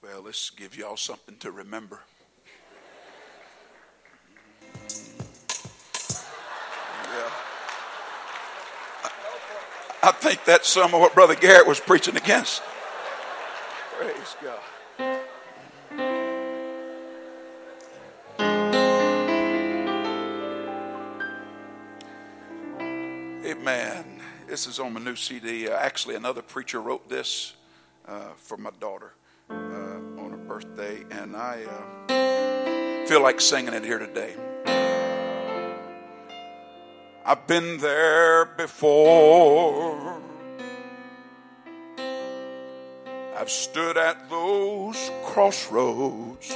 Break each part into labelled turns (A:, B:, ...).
A: Well, let's give y'all something to remember. Yeah. I think that's some of what Brother Garrett was preaching against. Praise God. Amen. This is on my new CD. Actually, another preacher wrote this for my daughter on her birthday, and I feel like singing it here today. I've been there before. I've stood at those crossroads,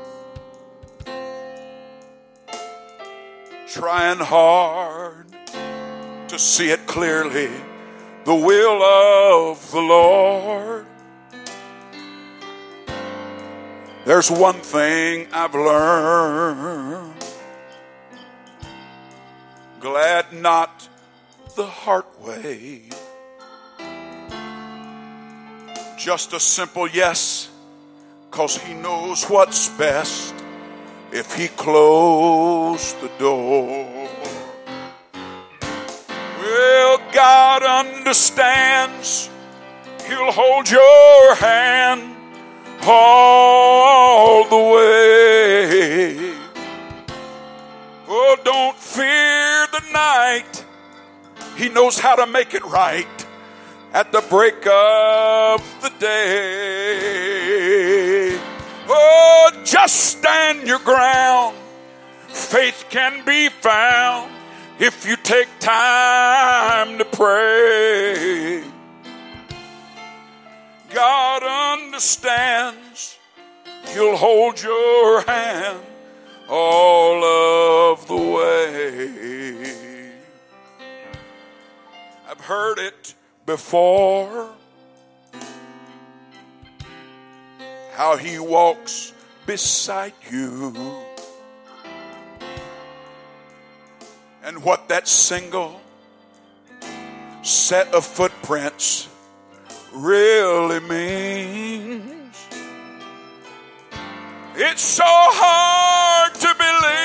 A: trying hard to see it clearly, the will of the Lord. There's one thing I've learned: glad not the hard way. Just a simple yes, 'cause he knows what's best if he closed the door. Well, God understands. He'll hold your hand all the way. Oh, don't fear the night. He knows how to make it right at the break of the day. Oh, just stand your ground. Faith can be found if you take time to pray. God understands. He'll hold your hand all of the way. I've heard it before, how he walks beside you, and what that single set of footprints really means. It's so hard to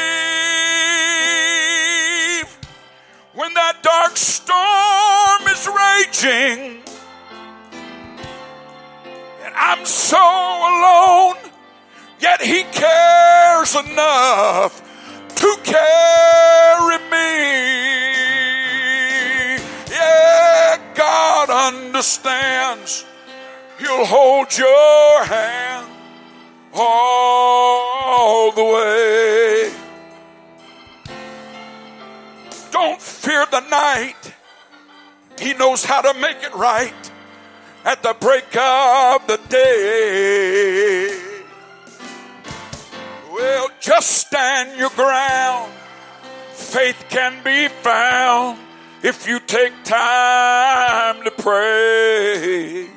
A: believe when that dark storm is raging and I'm so alone, yet he cares enough to carry me. Yeah, God understands. He'll hold your hand all the way. Don't fear the night. He knows how to make it right at the break of the day. Well, just stand your ground. Faith can be found if you take time to pray.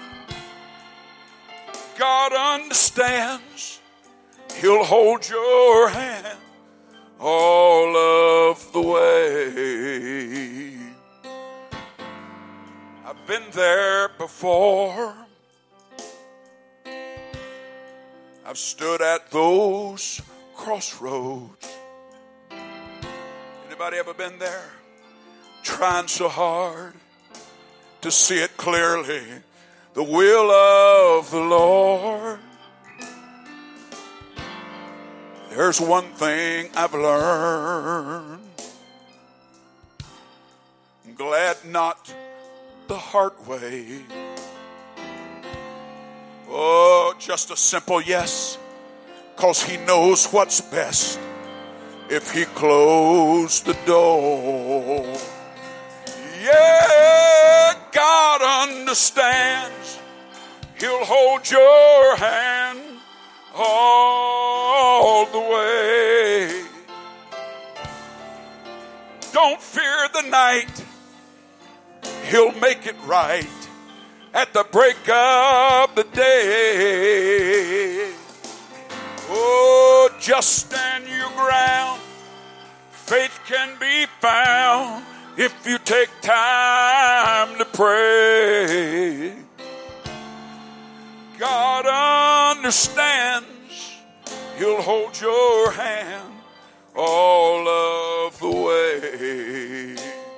A: God understands. He'll hold your hand all of the way. I've been there before. I've stood at those crossroads. Anybody ever been there? Trying so hard to see it clearly, the will of the Lord. There's one thing I've learned: I'm glad not the hard way. Oh, just a simple yes, 'cause he knows what's best if he closed the door. Yeah, God understands. He'll hold your hand all the way. Don't fear the night. He'll make it right at the break of the day. Oh, just stand your ground. Faith can be found if you take time to pray. God understands. He'll hold your hand all of the way.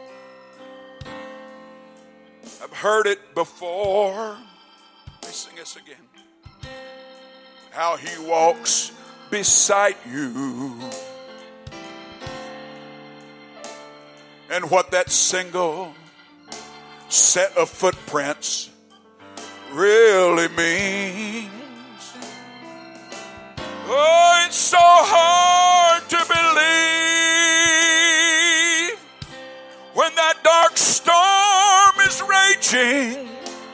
A: I've heard it before. Let me sing this again. How he walks beside you. And what that single set of footprints really means. Oh, it's so hard to believe when that dark storm is raging.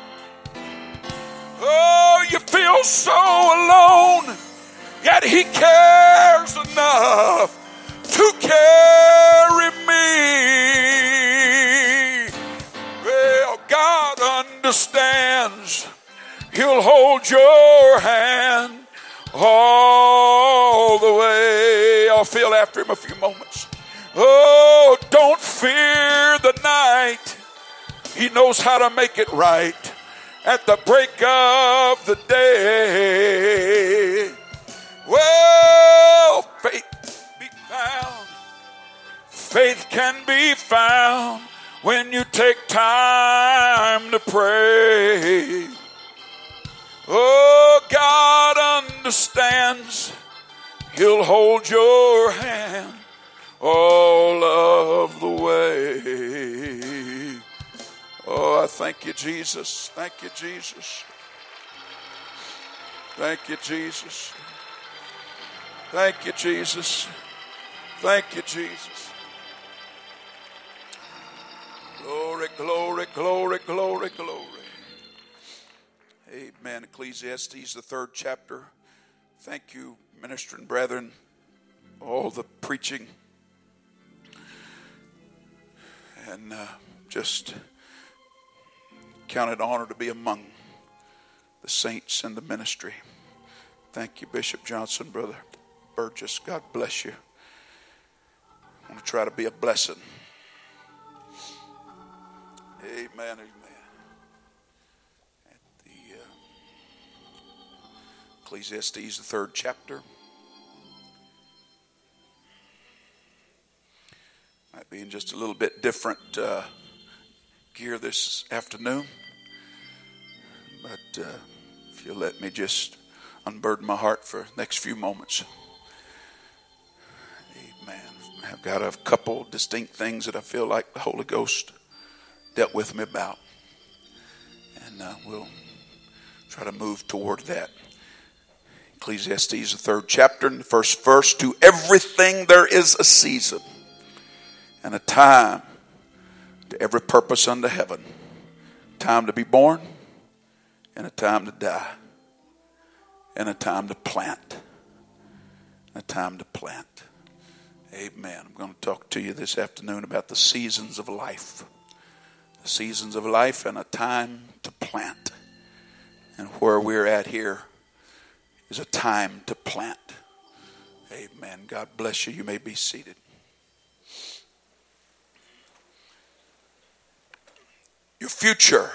A: Oh, you feel so alone, yet he cares enough to carry me. Well, God understands. He'll hold your hand all the way. I'll feel after him a few moments. Oh, don't fear the night. He knows how to make it right at the break of the day. Well, faith be found. Faith can be found when you take time to pray. Oh, God understands. He'll hold your hand all of the way. Oh, I thank you, Jesus. Thank you, Jesus. Thank you, Jesus. Thank you, Jesus. Thank you, Jesus. Glory, glory, glory, glory, glory. Amen. Ecclesiastes, the 3rd chapter. Thank you, ministering brethren, all the preaching. And just count it honor to be among the saints in the ministry. Thank you, Bishop Johnson, Brother Burgess. God bless you. I want to try to be a blessing. Amen, amen. At the Ecclesiastes, the 3rd chapter. Might be in just a little bit different gear this afternoon. But if you'll let me just unburden my heart for the next few moments. Amen. I've got a couple distinct things that I feel like the Holy Ghost dealt with me about. And we'll try to move toward that. Ecclesiastes, the 3rd chapter, and the 1st verse. To everything there is a season and a time to every purpose under heaven. Time to be born and a time to die. And a time to plant. And a time to plant. Amen. I'm going to talk to you this afternoon about the seasons of life. The seasons of life and a time to plant. And where we're at here is a time to plant. Amen. God bless you. You may be seated. Your future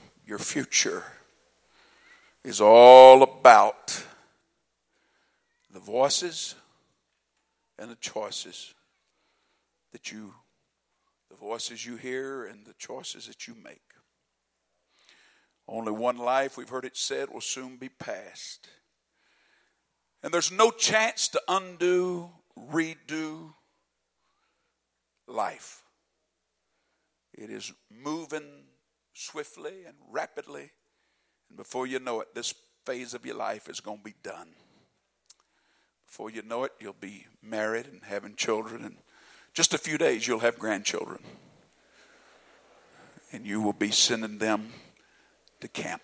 A: is all about the voices and the choices that the voices you hear and the choices that you make. Only one life, we've heard it said, will soon be past. And there's no chance to undo, redo life. It is moving swiftly and rapidly. And before you know it, this phase of your life is going to be done. Before you know it, you'll be married and having children. And just a few days, you'll have grandchildren. And you will be sending them to camp.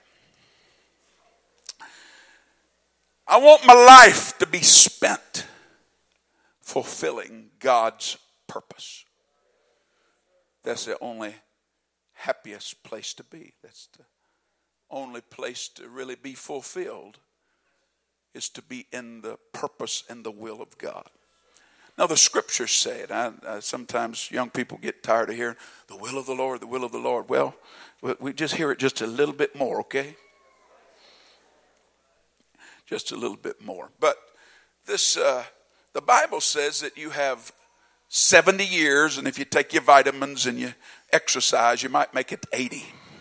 A: I want my life to be spent fulfilling God's purpose. That's the only happiest place to be. That's the only place to really be fulfilled, is to be in the purpose and the will of God. Now the scriptures say it. Sometimes young people get tired of hearing the will of the Lord, the will of the Lord. Well, we just hear it just a little bit more, okay? just a little bit more. But this, the Bible says that you have 70 years, and if you take your vitamins and you exercise, you might make it 80.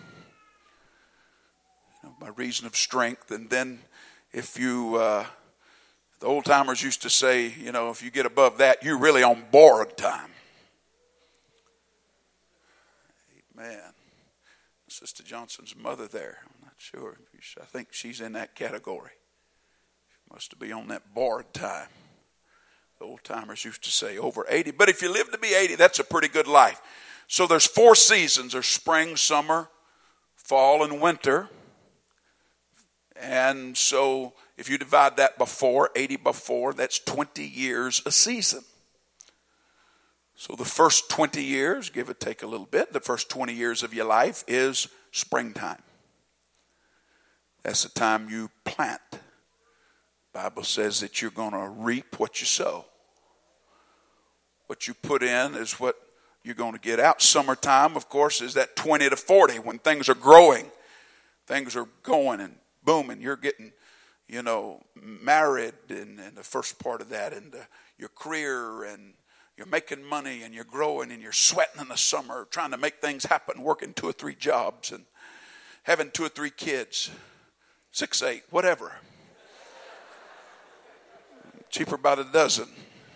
A: By reason of strength. And then if you, the old timers used to say, if you get above that, you're really on borrowed time. Amen. Sister Johnson's mother there, I'm not sure. I think she's in that category. She must be on that borrowed time. The old timers used to say over 80. But if you live to be 80, that's a pretty good life. So there's 4 seasons. There's spring, summer, fall, and winter. And so if you divide that before, 80 before, that's 20 years a season. So the first 20 years, give or take a little bit, the first 20 years of your life is springtime. That's the time you plant. The Bible says that you're going to reap what you sow. What you put in is what you're going to get out. Summertime, of course, is that 20 to 40 when things are growing. Things are going and booming. You're getting, married in the first part of that, and your career, and you're making money, and you're growing, and you're sweating in the summer, trying to make things happen, working 2 or 3 jobs, and having 2 or 3 kids, 6, 8, whatever. Cheaper by the dozen.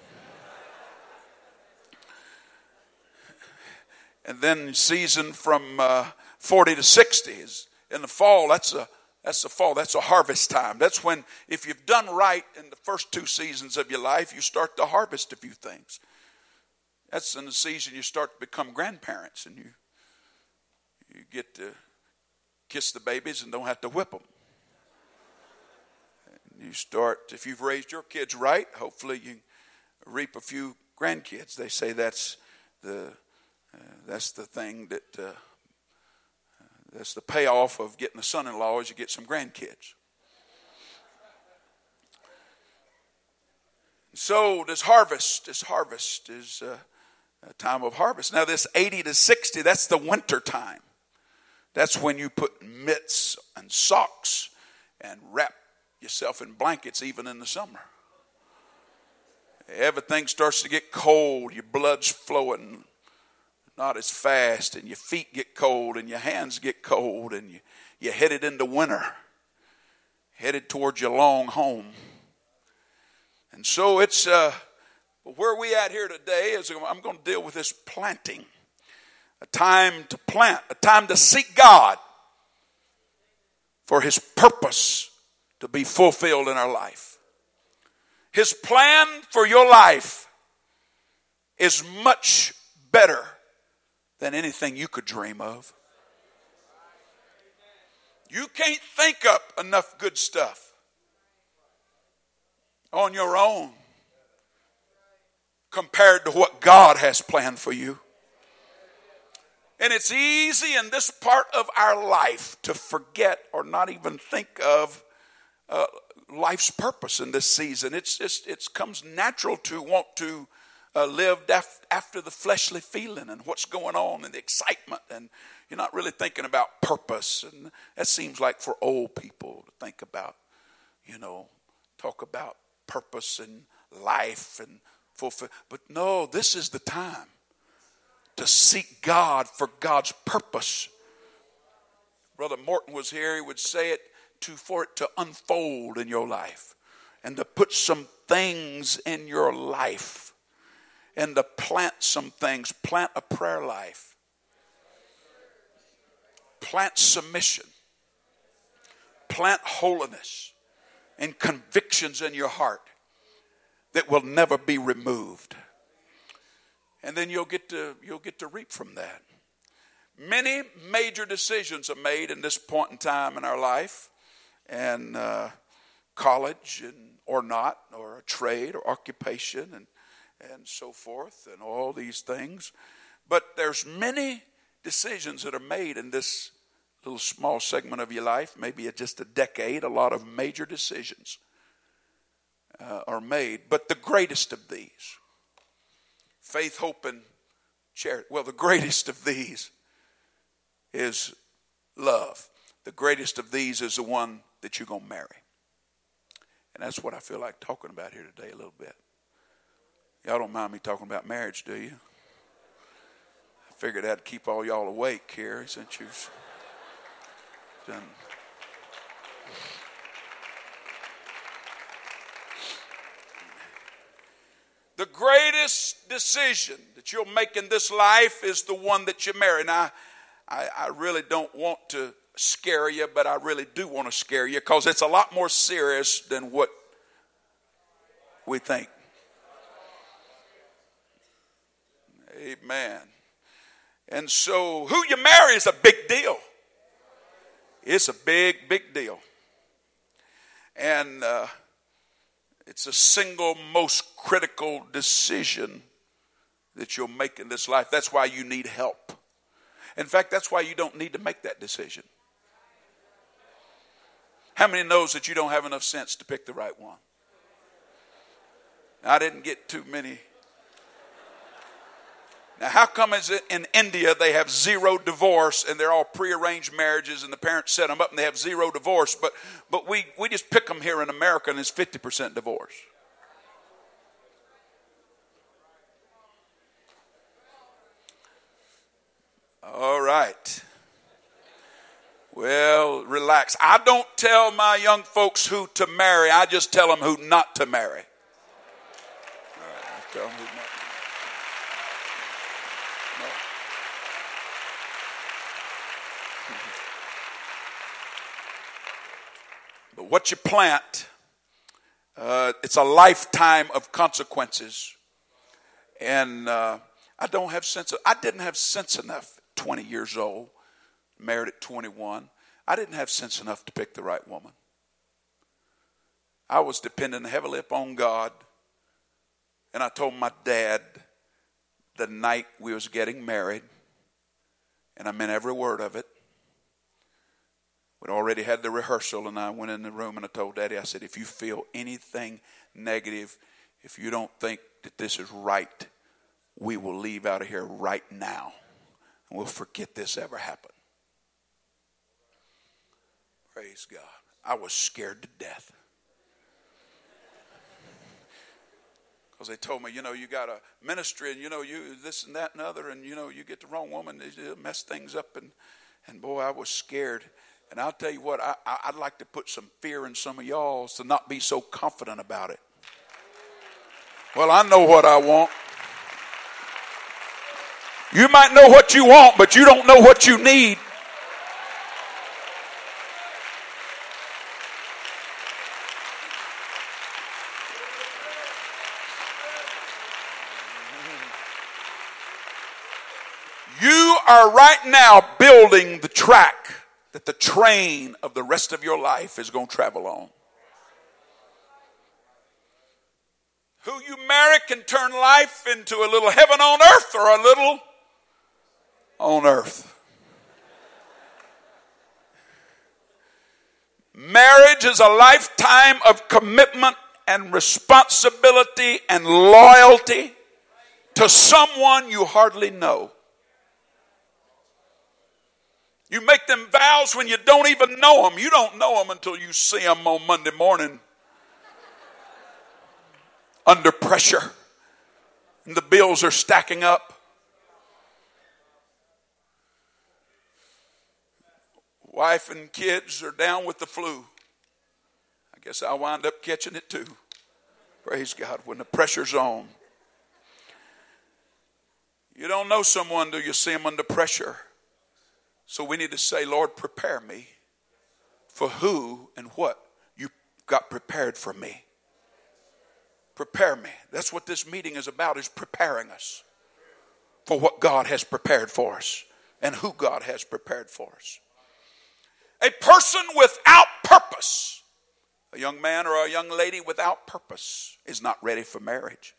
A: And then season from 40 to 60 is in the fall. That's the fall. That's a harvest time. That's when, if you've done right in the first 2 seasons of your life, you start to harvest a few things. That's in the season you start to become grandparents, and you get to kiss the babies and don't have to whip them. And you start, if you've raised your kids right, hopefully you reap a few grandkids. They say that's the thing that. That's the payoff of getting a son-in-law, is you get some grandkids. So this harvest is a time of harvest. Now this 80 to 60, that's the winter time. That's when you put mitts and socks and wrap yourself in blankets even in the summer. Everything starts to get cold, your blood's flowing not as fast, and your feet get cold, and your hands get cold, and you're headed into winter, headed towards your long home. And so it's where we at here today is I'm going to deal with this planting. A time to plant, a time to seek God for His purpose to be fulfilled in our life. His plan for your life is much better than anything you could dream of. You can't think up enough good stuff on your own compared to what God has planned for you. And it's easy in this part of our life to forget or not even think of life's purpose in this season. It comes natural to want to live after the fleshly feeling and what's going on and the excitement, and you're not really thinking about purpose. And that seems like for old people to think about, talk about purpose and life and fulfill. But no, this is the time to seek God for God's purpose. Brother Morton was here. He would say it for it to unfold in your life and to put some things in your life and to plant some things. Plant a prayer life. Plant submission. Plant holiness and convictions in your heart that will never be removed. And then you'll get to reap from that. Many major decisions are made in this point in time in our life, and college or not, or a trade or occupation and so forth, and all these things. But there's many decisions that are made in this little small segment of your life, maybe just a decade. A lot of major decisions are made. But the greatest of these, faith, hope, and charity. Well, the greatest of these is love. The greatest of these is the one that you're going to marry. And that's what I feel like talking about here today a little bit. Y'all don't mind me talking about marriage, do you? I figured I'd keep all y'all awake here since you've done. The greatest decision that you'll make in this life is the one that you marry. Now, I really don't want to scare you, but I really do want to scare you because it's a lot more serious than what we think. Amen. And so who you marry is a big deal. It's a big, big deal. And it's the single most critical decision that you'll make in this life. That's why you need help. In fact, that's why you don't need to make that decision. How many knows that you don't have enough sense to pick the right one? I didn't get too many. Now, how come is it in India they have zero divorce and they're all prearranged marriages and the parents set them up and they have zero divorce, but we just pick them here in America and it's 50% divorce. All right. Well, relax. I don't tell my young folks who to marry. I just tell them who not to marry. All right, I tell them who not to marry. But what you plant, it's a lifetime of consequences. And I didn't have sense enough at 20 years old, married at 21. I didn't have sense enough to pick the right woman. I was dependent heavily upon God. And I told my dad the night we was getting married, and I meant every word of it. We'd already had the rehearsal, and I went in the room and I told Daddy, I said, if you feel anything negative, if you don't think that this is right, we will leave out of here right now. And we'll forget this ever happened. Praise God. I was scared to death. Because they told me, you got a ministry and, you this and that and other, and, you get the wrong woman, it'll mess things up. And boy, I was scared. And I'll tell you what, I'd like to put some fear in some of y'all to not be so confident about it. Well, I know what I want. You might know what you want, but you don't know what you need. You are right now building the track that the train of the rest of your life is going to travel on. Who you marry can turn life into a little heaven on earth or a little on earth. Marriage is a lifetime of commitment and responsibility and loyalty to someone you hardly know. You make them vows when you don't even know them. You don't know them until you see them on Monday morning under pressure. And the bills are stacking up. Wife and kids are down with the flu. I guess I'll wind up catching it too. Praise God, when the pressure's on. You don't know someone till you see them under pressure. So we need to say, Lord, prepare me for who and what you got prepared for me. Prepare me. That's what this meeting is about, is preparing us for what God has prepared for us and who God has prepared for us. A person without purpose, a young man or a young lady without purpose, is not ready for marriage.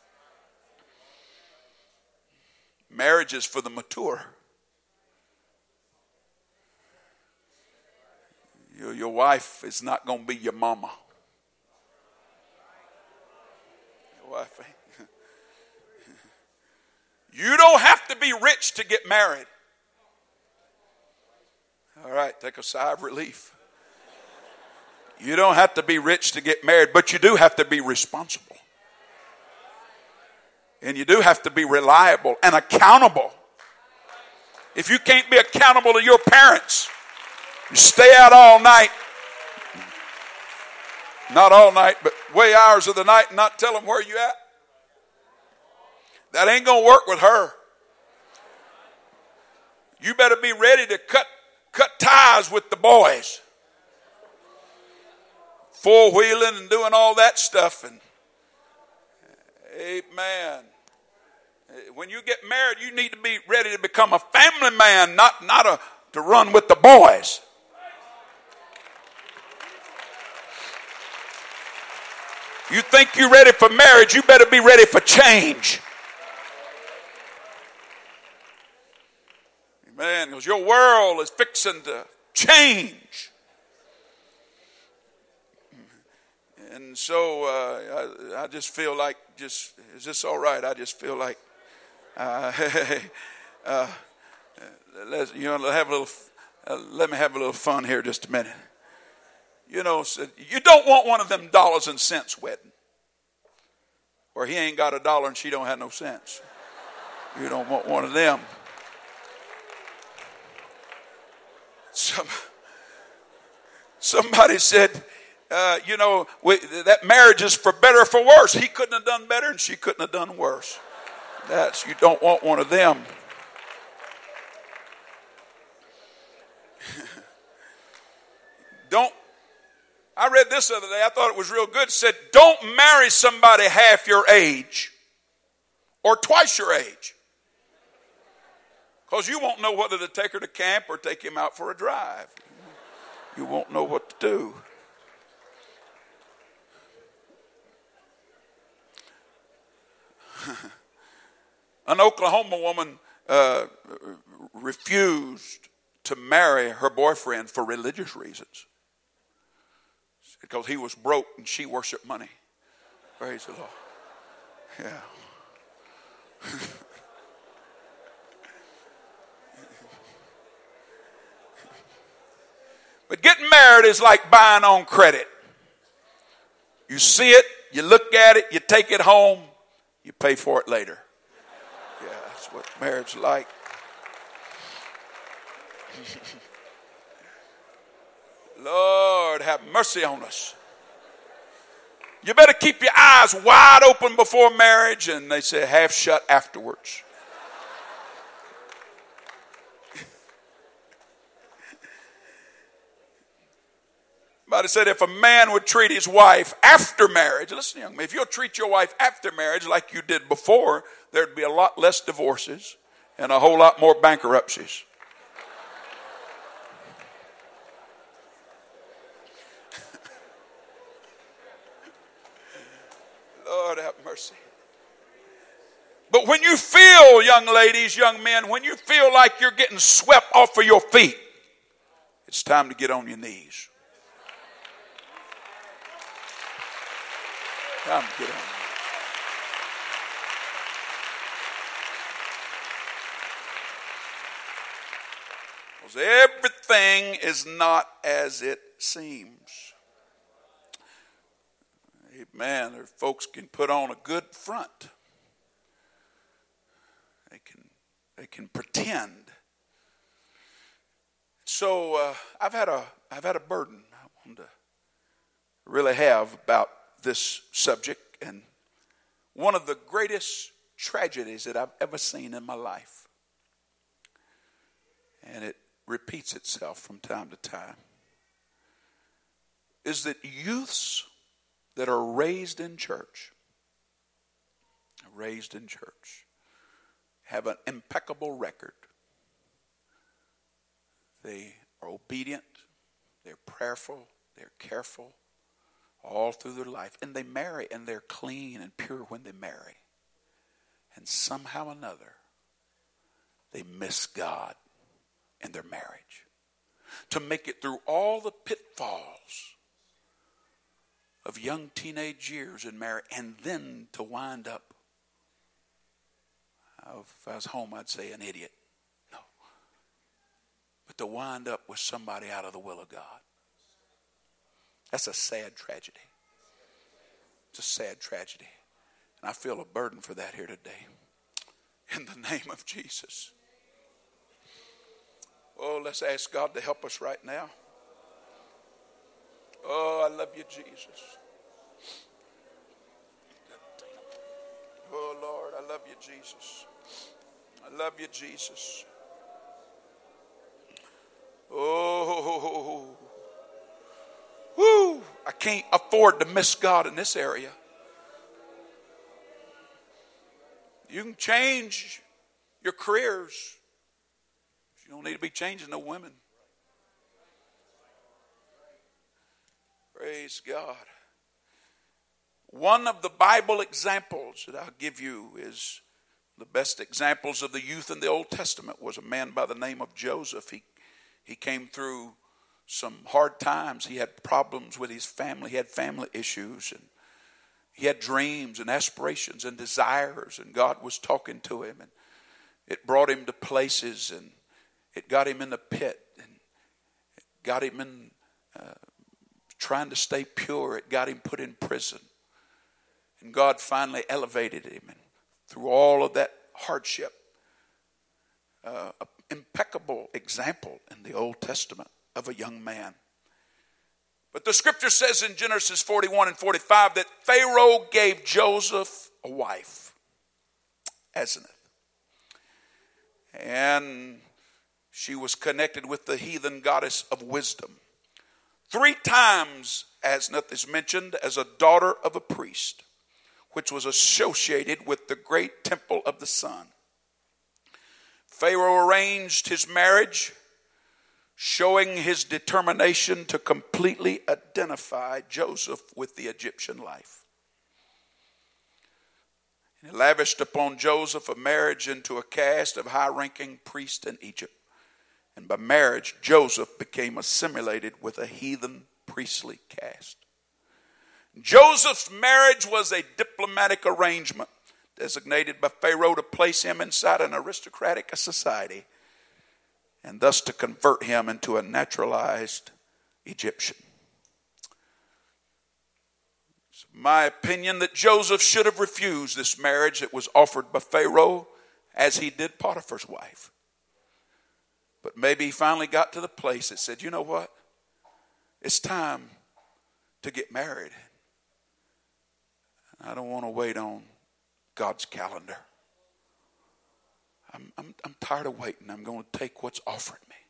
A: Marriage is for the mature. Your wife is not going to be your mama. Your wife ain't. You don't have to be rich to get married. All right, take a sigh of relief. You don't have to be rich to get married, but you do have to be responsible. And you do have to be reliable and accountable. If you can't be accountable to your parents, you stay out all night. Not all night, but way hours of the night and not tell them where you at. That ain't going to work with her. You better be ready to cut ties with the boys. Four-wheeling and doing all that stuff. And amen. When you get married, you need to be ready to become a family man, not to run with the boys. You think you're ready for marriage, you better be ready for change. Amen. Because your world is fixing to change. And so I just feel like, is this all right? I just feel like, let me have a little fun here just a minute. You know, you don't want one of them dollars and cents wedding where he ain't got $1 and she don't have no cents. You don't want one of them. Somebody said, that marriage is for better or for worse. He couldn't have done better and she couldn't have done worse. You don't want one of them. I read this the other day. I thought it was real good. It said, don't marry somebody half your age or twice your age. Because you won't know whether to take her to camp or take him out for a drive. You won't know what to do. An Oklahoma woman refused to marry her boyfriend for religious reasons. Because he was broke and she worshiped money. Praise the Lord. Yeah. But getting married is like buying on credit. You see it, you look at it, you take it home, you pay for it later. Yeah, that's what marriage is like. Lord, have mercy on us. You better keep your eyes wide open before marriage, and they say half shut afterwards. Somebody said if a man would treat his wife after marriage, listen, young man, if you'll treat your wife after marriage like you did before, there'd be a lot less divorces and a whole lot more bankruptcies. Lord have mercy. But when you feel, young ladies, young men, when you feel like you're getting swept off of your feet, it's time to get on your knees. Time to get on your knees. Because everything is not as it seems. Amen. Folks can put on a good front. They can pretend. So I've had a burden I wanted to really have about this subject, and one of the greatest tragedies that I've ever seen in my life, and it repeats itself from time to time, is that youths that are raised in church, have an impeccable record. They are obedient, they're prayerful, they're careful all through their life. And they marry, and they're clean and pure when they marry. And somehow or another, they miss God in their marriage. To make it through all the pitfalls of young teenage years in marriage, and then to wind up, if I was home, I'd say an idiot. No. But to wind up with somebody out of the will of God. That's a sad tragedy. It's a sad tragedy. And I feel a burden for that here today. In the name of Jesus. Oh, let's ask God to help us right now. Oh, I love you, Jesus. Oh, Lord, I love you, Jesus. I love you, Jesus. Oh, whoo, I can't afford to miss God in this area. You can change your careers. You don't need to be changing no women. Praise God. One of the Bible examples that I'll give you is the best examples of the youth in the Old Testament was a man by the name of Joseph. He came through some hard times. He had problems with his family. He had family issues, and he had dreams and aspirations and desires, and God was talking to him, and it brought him to places, and it got him in the pit, and it got him in trying to stay pure. It got him put in prison, and God finally elevated him, and through all of that hardship, an impeccable example in the Old Testament of a young man. But the scripture says in Genesis 41 and 45 that Pharaoh gave Joseph a wife, Asenath. And she was connected with the heathen goddess of wisdom. 3 times Asenath is mentioned as a daughter of a priest, which was associated with the great temple of the sun. Pharaoh arranged his marriage, showing his determination to completely identify Joseph with the Egyptian life. He lavished upon Joseph a marriage into a caste of high-ranking priests in Egypt. And by marriage, Joseph became assimilated with a heathen priestly caste. Joseph's marriage was a diplomatic arrangement designated by Pharaoh to place him inside an aristocratic society and thus to convert him into a naturalized Egyptian. It's my opinion that Joseph should have refused this marriage that was offered by Pharaoh, as he did Potiphar's wife. But maybe he finally got to the place that said, you know what? It's time to get married. I don't want to wait on God's calendar. I'm tired of waiting. I'm going to take what's offered me.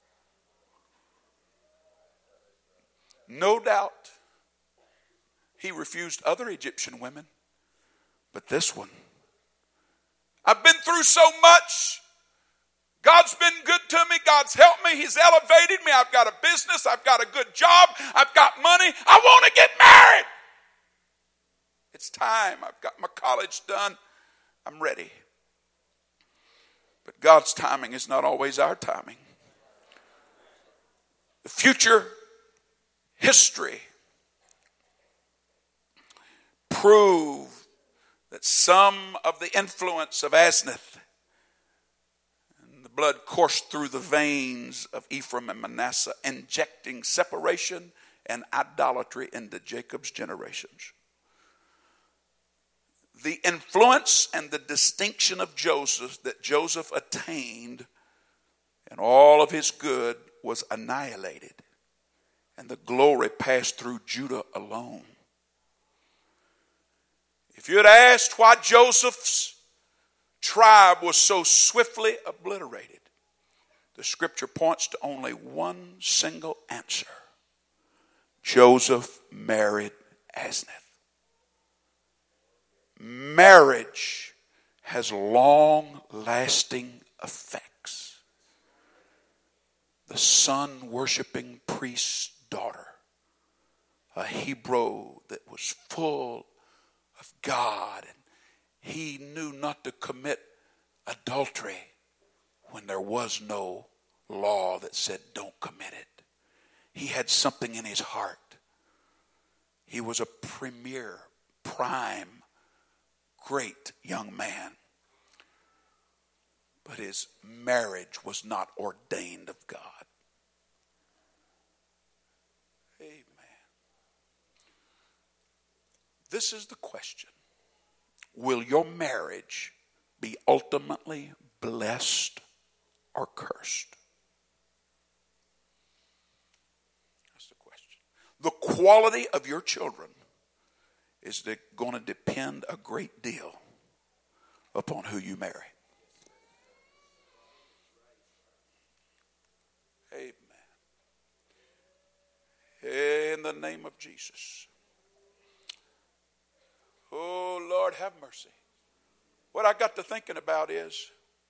A: No doubt he refused other Egyptian women, but this one, I've been through so much. God's been good to me. God's helped me. He's elevated me. I've got a business. I've got a good job. I've got money. I want to get married. It's time. I've got my college done. I'm ready. But God's timing is not always our timing. The future history prove that some of the influence of Asenath and the blood coursed through the veins of Ephraim and Manasseh, injecting separation and idolatry into Jacob's generations. The influence and the distinction of Joseph that Joseph attained and all of his good was annihilated, and the glory passed through Judah alone. If you had asked why Joseph's tribe was so swiftly obliterated, the scripture points to only one single answer. Joseph married Asenath. Marriage has long-lasting effects. The sun-worshiping priest's daughter, a Hebrew that was full of God, and he knew not to commit adultery when there was no law that said don't commit it. He had something in his heart. He was a prime, great young man. But his marriage was not ordained of God. Amen. This is the question. Will your marriage be ultimately blessed or cursed? That's the question. The quality of your children is going to depend a great deal upon who you marry. Amen. In the name of Jesus. Oh, Lord, have mercy. What I got to thinking about is,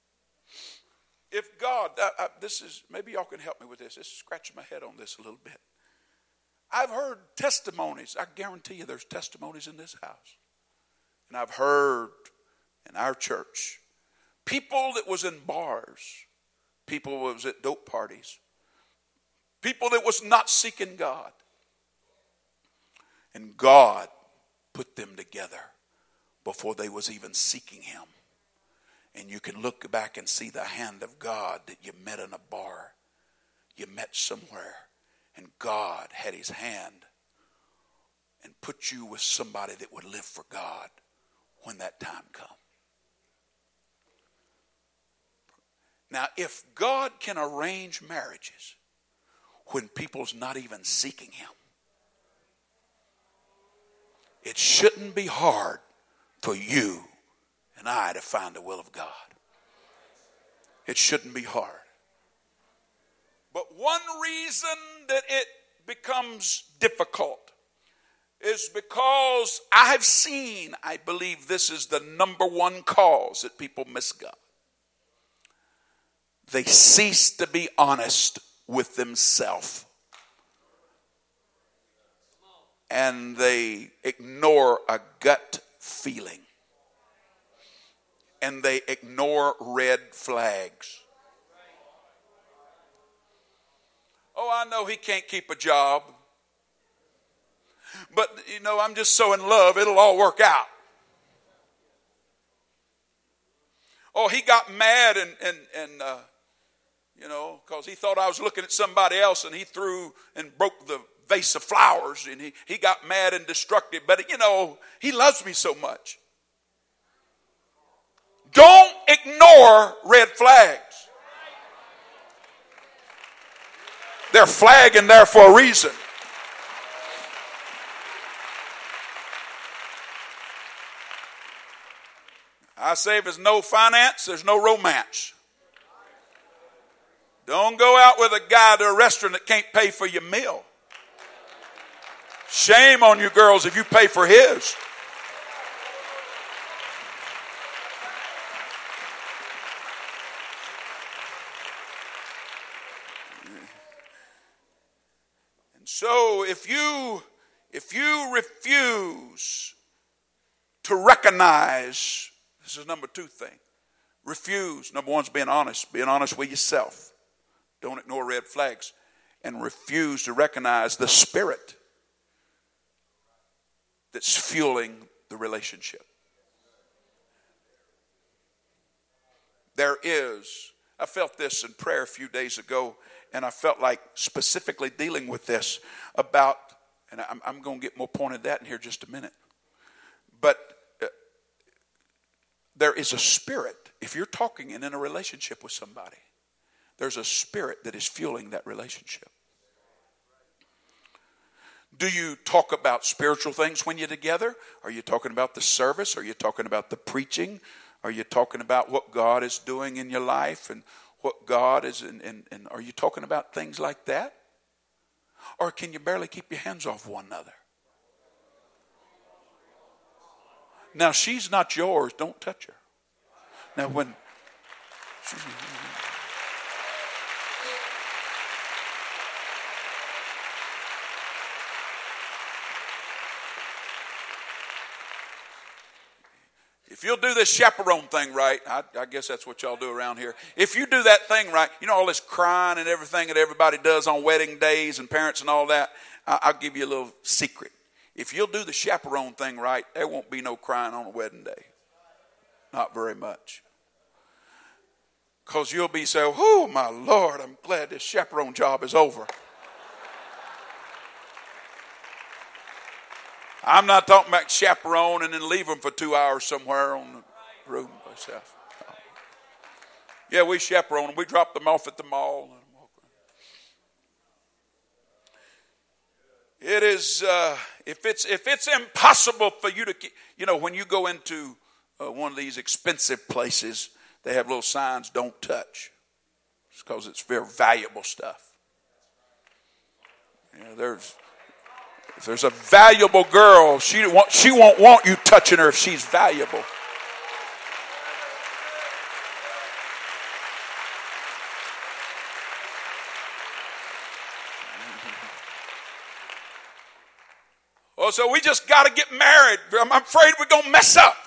A: if God, this is, maybe y'all can help me with this. This is scratching my head on this a little bit. I've heard testimonies. I guarantee you there's testimonies in this house. And I've heard in our church, people that was in bars, people that was at dope parties, people that was not seeking God. And God put them together before they was even seeking him. And you can look back and see the hand of God that you met in a bar. You met somewhere. And God had his hand and put you with somebody that would live for God when that time comes. Now, if God can arrange marriages when people's not even seeking him, it shouldn't be hard for you and I to find the will of God. It shouldn't be hard. But one reason that it becomes difficult is because I believe this is the number one cause that people miss God. They cease to be honest with themselves. And they ignore a gut feeling. And they ignore red flags. Oh, I know he can't keep a job. But, I'm just so in love, it'll all work out. Oh, he got mad and because he thought I was looking at somebody else, and he threw and broke the vase of flowers, and he got mad and destructive. But, he loves me so much. Don't ignore red flags. They're flagging there for a reason. I say if there's no finance, there's no romance. Don't go out with a guy to a restaurant that can't pay for your meal. Shame on you girls if you pay for his. And so if you refuse to recognize, this is number 2 thing. Refuse. Number 1 is being honest. Being honest with yourself. Don't ignore red flags. And refuse to recognize the spirit that's fueling the relationship. I felt this in prayer a few days ago, and I felt like specifically dealing with this about, and I'm going to get more pointed that in here just a minute. But there is a spirit. If you're talking and in a relationship with somebody, there's a spirit that is fueling that relationship. Do you talk about spiritual things when you're together? Are you talking about the service? Are you talking about the preaching? Are you talking about what God is doing in your life and what God is and are you talking about things like that? Or can you barely keep your hands off one another? Now, she's not yours. Don't touch her. Now, when... If you'll do this chaperone thing right, I guess that's what y'all do around here. If you do that thing right, all this crying and everything that everybody does on wedding days and parents and all that, I'll give you a little secret. If you'll do the chaperone thing right, there won't be no crying on a wedding day. Not very much. Because you'll be saying, oh my Lord, I'm glad this chaperone job is over. I'm not talking about chaperone and then leave them for 2 hours somewhere on the road by myself. No. Yeah, we chaperone them. We drop them off at the mall. It is, if it's impossible for you to, when you go into one of these expensive places, they have little signs, don't touch. It's because it's very valuable stuff. If there's a valuable girl, she won't want you touching her if she's valuable. Oh, so we just got to get married. I'm afraid we're going to mess up.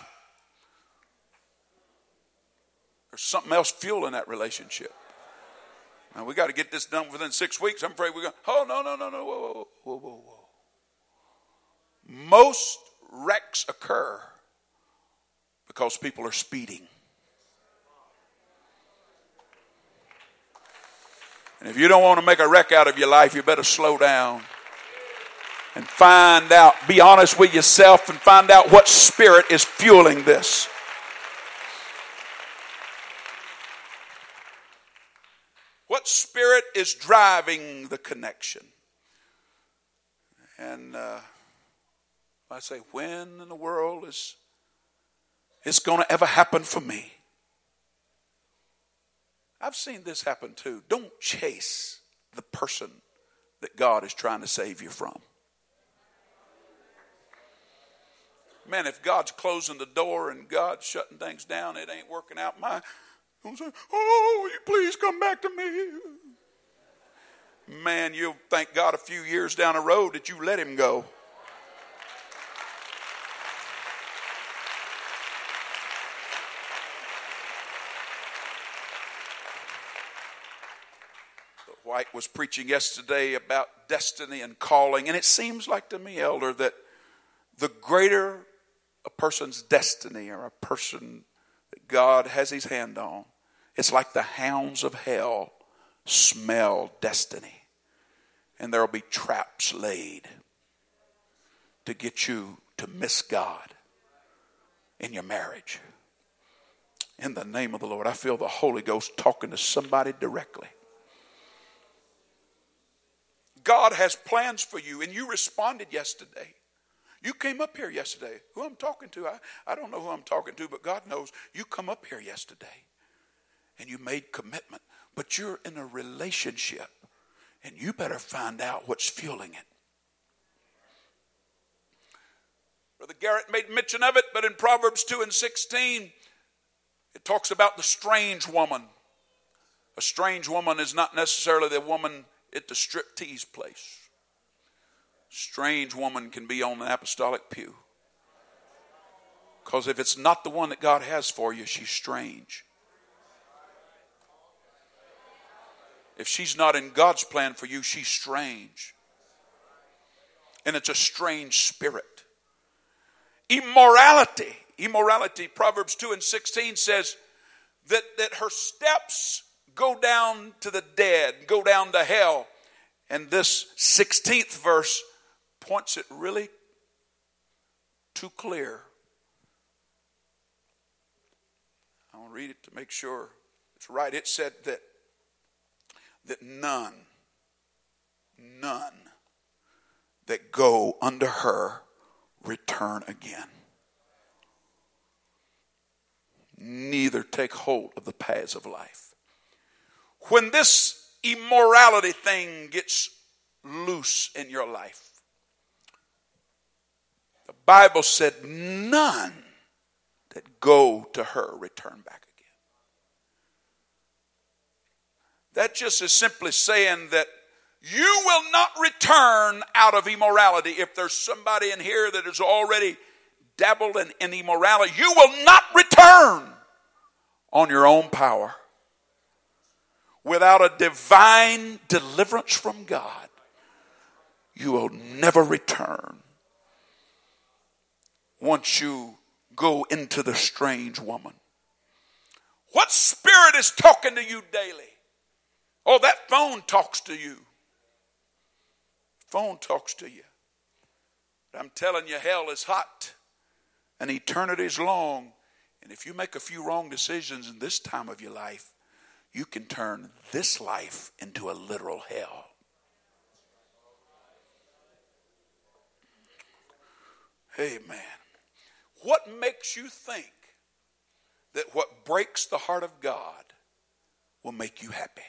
A: There's something else fueling that relationship. And we got to get this done within 6 weeks. I'm afraid we're going, oh, no. Whoa. Most wrecks occur because people are speeding. And if you don't want to make a wreck out of your life, you better slow down. And find out, be honest with yourself and find out what spirit is fueling this. What spirit is driving the connection? And I say, when in the world is it's going to ever happen for me? I've seen this happen too. Don't chase the person that God is trying to save you from. Man, if God's closing the door and God's shutting things down, it ain't working out. I'm saying, oh, will you please come back to me? Man, you'll thank God a few years down the road that you let him go. White was preaching yesterday about destiny and calling, and it seems like to me, Elder, that the greater a person's destiny or a person that God has his hand on, it's like the hounds of hell smell destiny. And there will be traps laid to get you to miss God in your marriage. In the name of the Lord, I feel the Holy Ghost talking to somebody directly. God has plans for you, and you responded yesterday. You came up here yesterday. Who I'm talking to, I don't know who I'm talking to, but God knows. You come up here yesterday and you made commitment. But you're in a relationship and you better find out what's fueling it. Brother Garrett made mention of it, but in Proverbs 2:16, it talks about the strange woman. A strange woman is not necessarily the woman at the striptease place. Strange woman can be on the apostolic pew. Because if it's not the one that God has for you, she's strange. If she's not in God's plan for you, she's strange. And it's a strange spirit. Immorality, Proverbs 2:16 says that her steps go down to the dead, go down to hell. And this 16th verse points it really too clear. I'll read it to make sure it's right. It said that none that go under her return again. Neither take hold of the paths of life. When this immorality thing gets loose in your life, the Bible said none that go to her return back again. That just is simply saying that you will not return out of immorality. If there's somebody in here that has already dabbled in immorality, you will not return on your own power. Without a divine deliverance from God, you will never return. Once you go into the strange woman. What spirit is talking to you daily? Oh, that phone talks to you. Phone talks to you. I'm telling you, hell is hot and eternity is long. And if you make a few wrong decisions in this time of your life, you can turn this life into a literal hell. Amen. What makes you think that what breaks the heart of God will make you happy?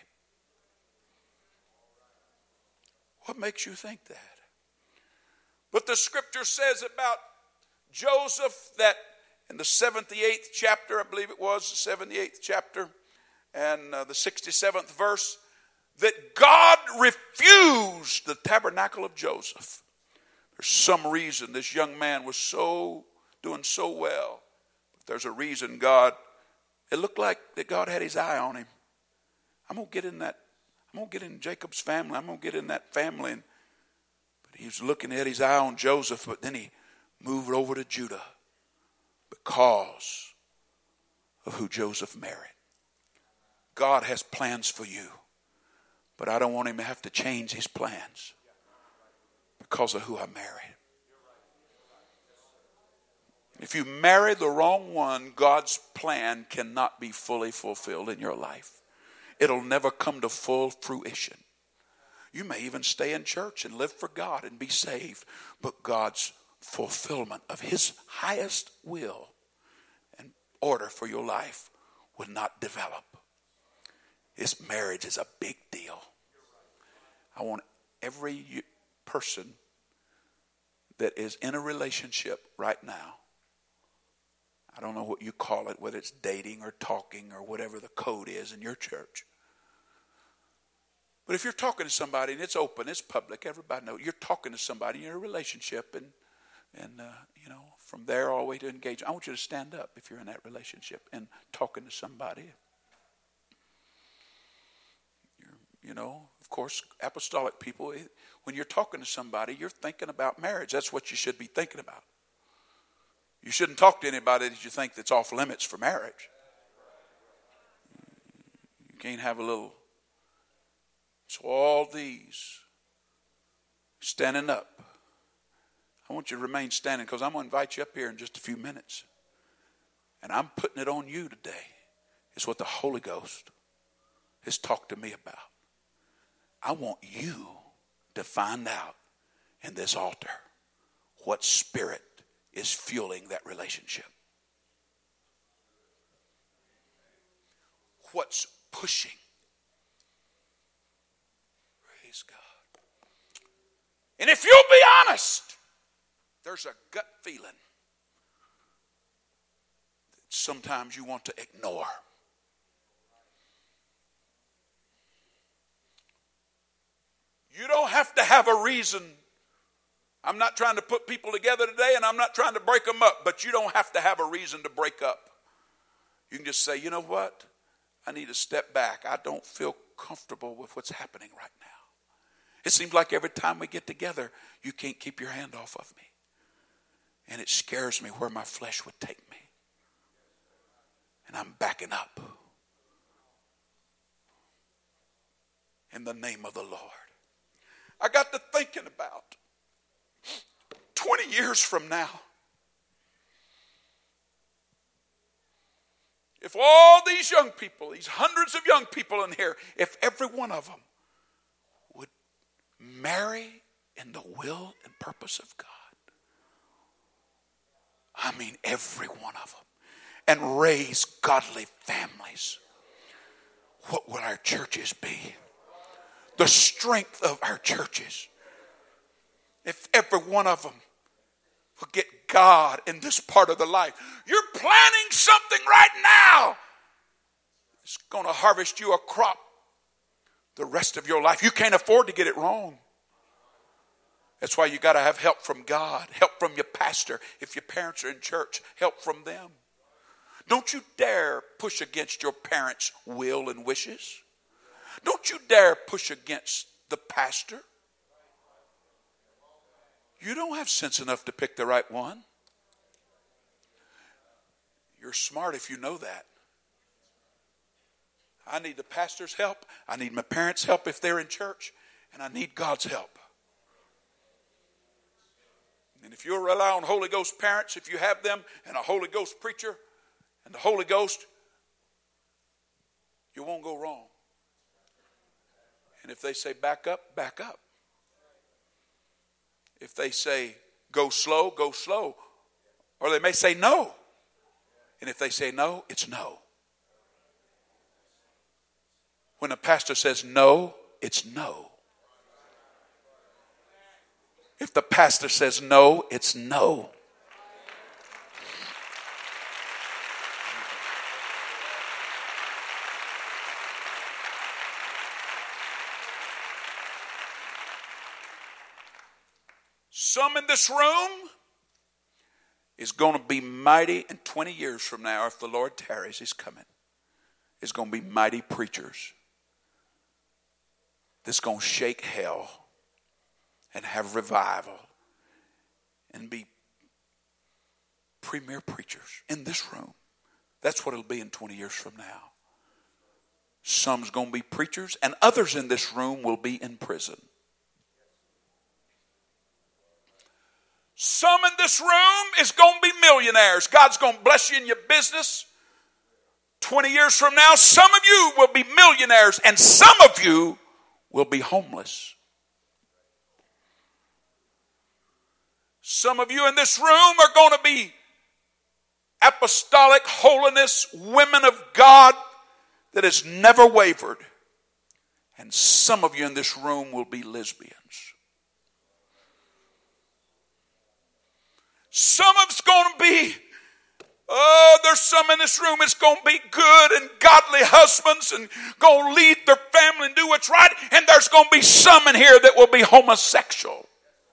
A: What makes you think that? But the scripture says about Joseph that in the 78th chapter, I believe it was the 78th chapter and the 67th verse, that God refused the tabernacle of Joseph. There's some reason this young man was doing so well. But there's a reason it looked like that God had his eye on him. I'm going to get in Jacob's family. I'm going to get in that family. But he was looking at his eye on Joseph, but then he moved over to Judah because of who Joseph married. God has plans for you, but I don't want him to have to change his plans because of who I married. If you marry the wrong one, God's plan cannot be fully fulfilled in your life. It'll never come to full fruition. You may even stay in church and live for God and be saved, but God's fulfillment of his highest will and order for your life will not develop. This marriage is a big deal. I want every person that is in a relationship right now, I don't know what you call it, whether it's dating or talking or whatever the code is in your church. But if you're talking to somebody and it's open, it's public, everybody knows, you're talking to somebody, you're in a relationship, and from there all the way to engage. I want you to stand up if you're in that relationship and talking to somebody. Of course, apostolic people, when you're talking to somebody, you're thinking about marriage. That's what you should be thinking about. You shouldn't talk to anybody that you think that's off limits for marriage. You can't have a little. So all these standing up. I want you to remain standing because I'm going to invite you up here in just a few minutes. And I'm putting it on you today. It's what the Holy Ghost has talked to me about. I want you to find out in this altar what spirit is fueling that relationship. What's pushing. Praise God. And if you'll be honest, there's a gut feeling that sometimes you want to ignore. You don't have to have a reason. I'm not trying to put people together today, and I'm not trying to break them up, but you don't have to have a reason to break up. You can just say, you know what? I need to step back. I don't feel comfortable with what's happening right now. It seems like every time we get together, you can't keep your hand off of me. And it scares me where my flesh would take me. And I'm backing up. In the name of the Lord. I got to thinking about 20 years from now. If all these young people, these hundreds of young people in here, if every one of them would marry in the will and purpose of God. I mean every one of them. And raise godly families. What will our churches be? The strength of our churches. If every one of them will get God in this part of the life. You're planting something right now. It's going to harvest you a crop the rest of your life. You can't afford to get it wrong. That's why you got to have help from God, help from your pastor. If your parents are in church, help from them. Don't you dare push against your parents' will and wishes. Don't you dare push against the pastor. You don't have sense enough to pick the right one. You're smart if you know that. I need the pastor's help. I need my parents' help if they're in church. And I need God's help. And if you'll rely on Holy Ghost parents, if you have them, and a Holy Ghost preacher, and the Holy Ghost, you won't go wrong. And if they say back up, back up. If they say go slow, go slow. Or they may say no. And if they say no, it's no. When a pastor says no, it's no. If the pastor says no, it's no. Some in this room is going to be mighty in 20 years from now, if the Lord tarries, He's coming. It's going to be mighty preachers that's going to shake hell and have revival and be premier preachers in this room. That's what it'll be in 20 years from now. Some's going to be preachers, and others in this room will be in prison. Some in this room is going to be millionaires. God's going to bless you in your business. 20 years from now, some of you will be millionaires, and some of you will be homeless. Some of you in this room are going to be apostolic holiness, women of God that has never wavered. And some of you in this room will be lesbians. Some of it's going to be, there's some in this room that's going to be good and godly husbands and going to lead their family and do what's right. And there's going to be some in here that will be homosexual.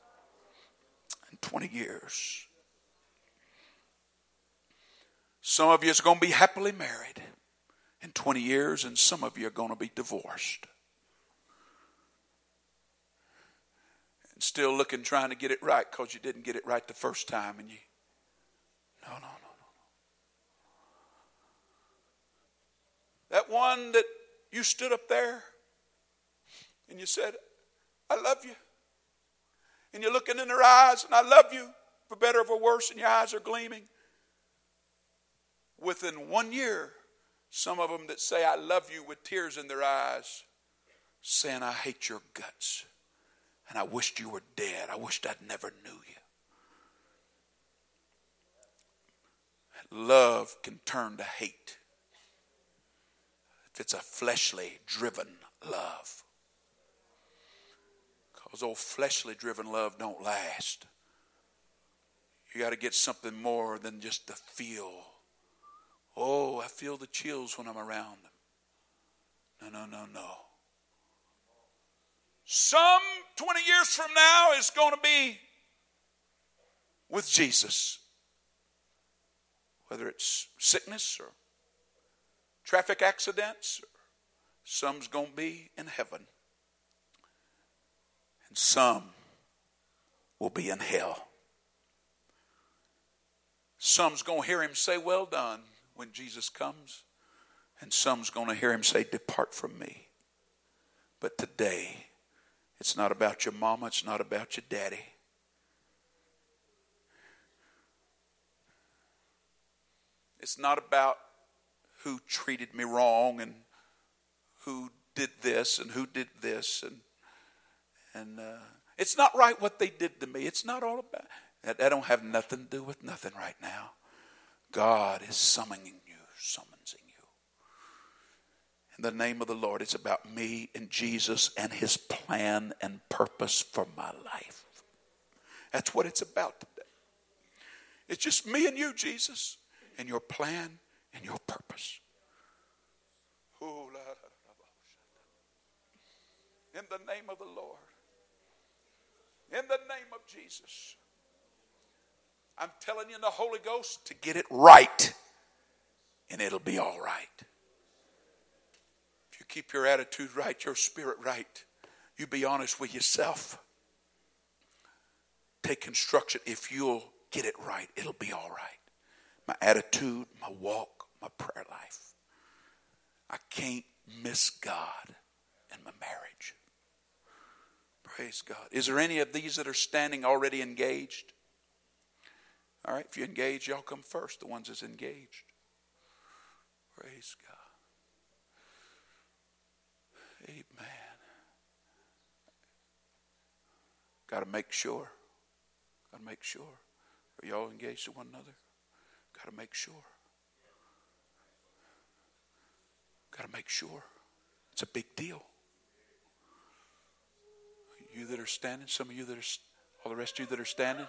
A: 20 years. Some of you is going to be happily married in 20 years, and some of you are going to be divorced. And still looking, trying to get it right because you didn't get it right the first time. And you, no. That one that you stood up there and you said, I love you. And you're looking in their eyes, and I love you, for better or for worse, and your eyes are gleaming. Within 1 year, some of them that say, I love you with tears in their eyes, saying, I hate your guts, and I wished you were dead. I wished I'd never knew you. Love can turn to hate if it's a fleshly driven love. Because old fleshly driven love don't last. You got to get something more than just the feel. Oh, I feel the chills when I'm around them. No. Some 20 years from now is going to be with Jesus. Whether it's sickness or traffic accidents, or some's going to be in heaven. And some will be in hell. Some's going to hear him say, well done, when Jesus comes. And some's going to hear him say, depart from me. But today, it's not about your mama, it's not about your daddy. It's not about who treated me wrong and who did this and who did this. And it's not right what they did to me. It's not all about that. That don't have nothing to do with nothing right now. God is summoning you. In the name of the Lord, it's about me and Jesus and his plan and purpose for my life. That's what it's about today. It's just me and you, Jesus, and your plan and your purpose. In the name of the Lord. In the name of Jesus. I'm telling you in the Holy Ghost to get it right, and it'll be all right. If you keep your attitude right, your spirit right, you be honest with yourself. Take construction. If you'll get it right, it'll be all right. My attitude, my walk, my prayer life. I can't miss God in my marriage. Praise God. Is there any of these that are standing already engaged? All right, if you're engaged, y'all come first, the ones that's engaged. Praise God. Amen. Got to make sure. Got to make sure. Are y'all engaged to one another? Got to make sure. Got to make sure. It's a big deal. You that are standing, some of you that are, all the rest of you that are standing,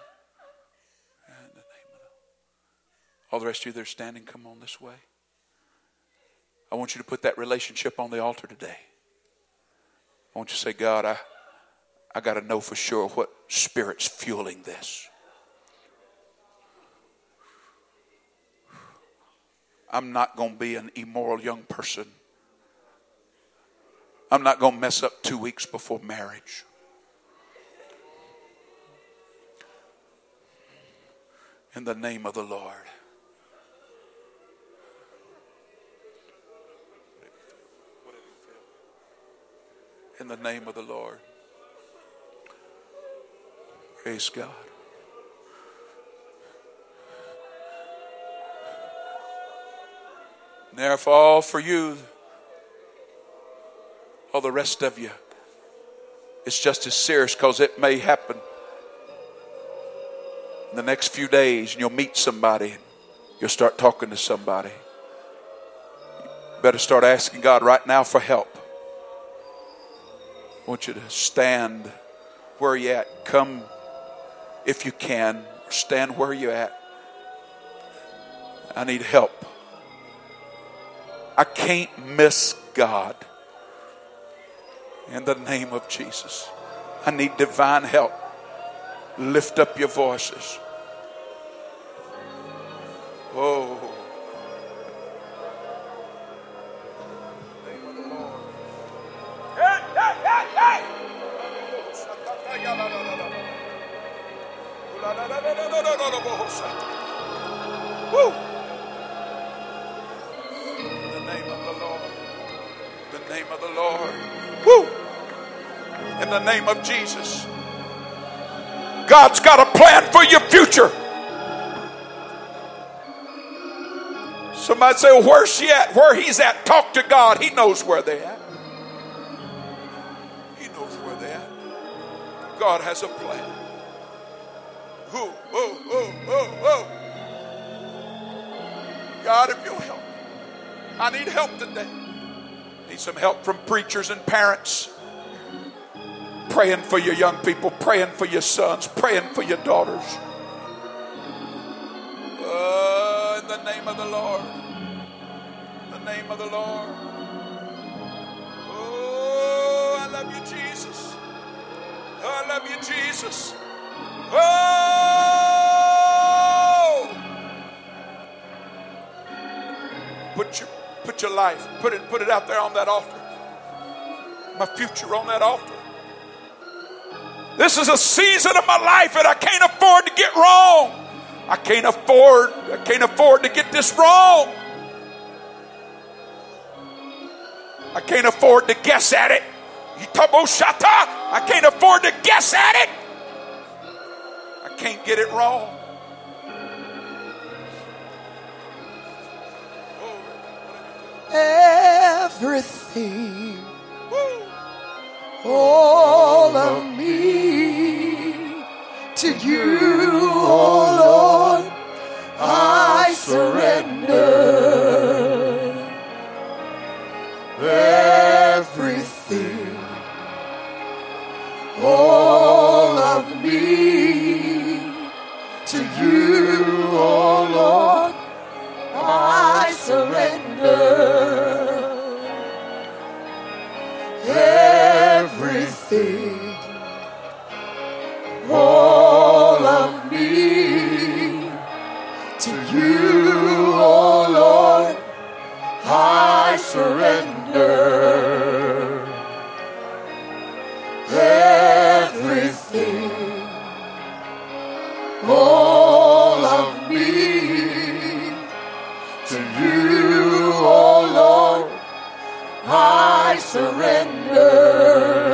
A: all the rest of you that are standing, come on this way. I want you to put that relationship on the altar today. I want you to say, God, I got to know for sure what spirit's fueling this. I'm not going to be an immoral young person. I'm not going to mess up 2 weeks before marriage. In the name of the Lord. In the name of the Lord. Praise God. Therefore, for you, all the rest of you, it's just as serious, because it may happen in the next few days, and you'll meet somebody, you'll start talking to somebody. You better start asking God right now for help. I want you to stand where you're at. Come if you can. Stand where you're at. I need help. I can't miss God. In the name of Jesus. I need divine help. Lift up your voices. Oh. Name of the Lord. Hey, hey, hey, hey. Woo. The name of the Lord. The name of the Lord. Woo. In the name of Jesus. God's got a plan for your future. Somebody say, well, where's she at? Where he's at? Talk to God. He knows where they're at. He knows where they're at. God has a plan. Oh, oh, oh, oh, oh. God, if you'll help. I need help today. Need some help from preachers and parents. Praying for your young people, praying for your sons, praying for your daughters. In the name of the Lord. In the name of the Lord. Oh, I love you, Jesus. Oh, I love you, Jesus. Oh! Put your life, put it out there on that altar. My future on that altar. This is a season of my life that I can't afford to get wrong. I can't afford to get this wrong. I can't afford to guess at it. I can't afford to guess at it. I can't get it wrong.
B: Everything. Woo. All of me to you, oh Lord, I surrender. Everything, all of me to you, oh Lord, I surrender. Everything, all of me to you, oh Lord, I surrender. Everything, all of me to you, oh Lord, I surrender.